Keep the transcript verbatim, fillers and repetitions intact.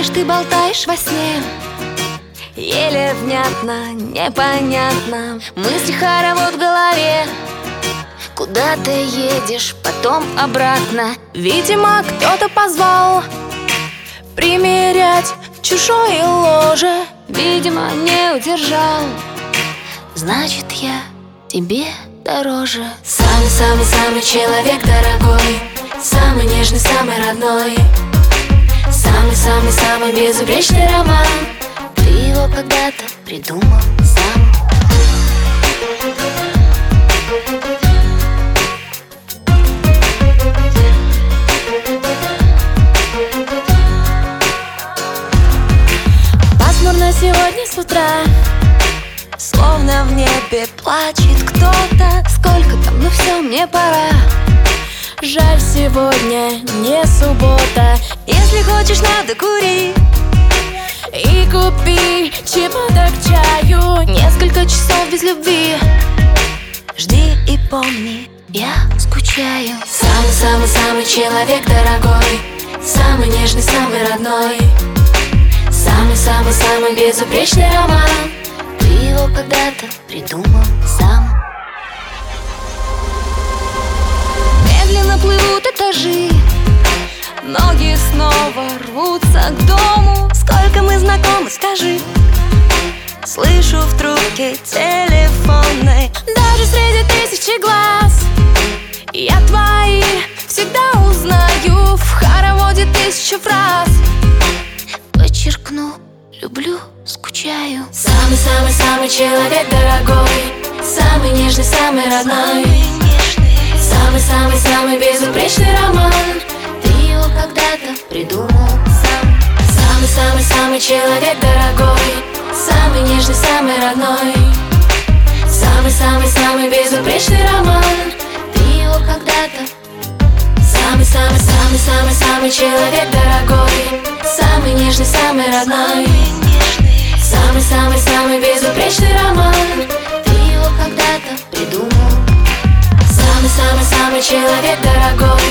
знаешь, ты болтаешь во сне, еле внятно, непонятно. Мысли хоровод в голове. Куда ты едешь, потом обратно. Видимо, кто-то позвал примерять чужое ложе. Видимо, не удержал. Значит, я тебе дороже. Самый-самый-самый человек дорогой, самый нежный, самый родной, самый-самый-самый безупречный роман. Ты его когда-то придумал сам. Пасмурно сегодня с утра, словно в небе плачет кто-то. Сколько там, ну все, мне пора. Жаль, сегодня не суббота. Если хочешь, надо кури и купи чего-то к чаю. Несколько часов без любви. Жди и помни, я скучаю. Самый-самый-самый человек дорогой, самый нежный, самый родной, самый-самый-самый безупречный роман. Ты его когда-то придумал сам. Медленно плывут этажи, ноги снова рвутся к дому. Сколько мы знакомы, скажи. Слышу в трубке телефонной, даже среди тысячи глаз я твои всегда узнаю. В хороводе тысячу фраз подчеркну: люблю, скучаю. Самый-самый-самый человек дорогой, самый нежный, самый родной, самый-самый-самый безупречный роман. Ты его когда-то придумал сам. Самый-самый-самый человек дорогой, самый нежный, самый родной, самый-самый-самый безупречный роман. Ты его когда-то. Самый-самый-самый-самый-самый человек дорогой, самый нежный, самый родной, самый-самый-самый безупречный роман. Ты его когда-то придумал. Самый-самый-самый человек дорогой,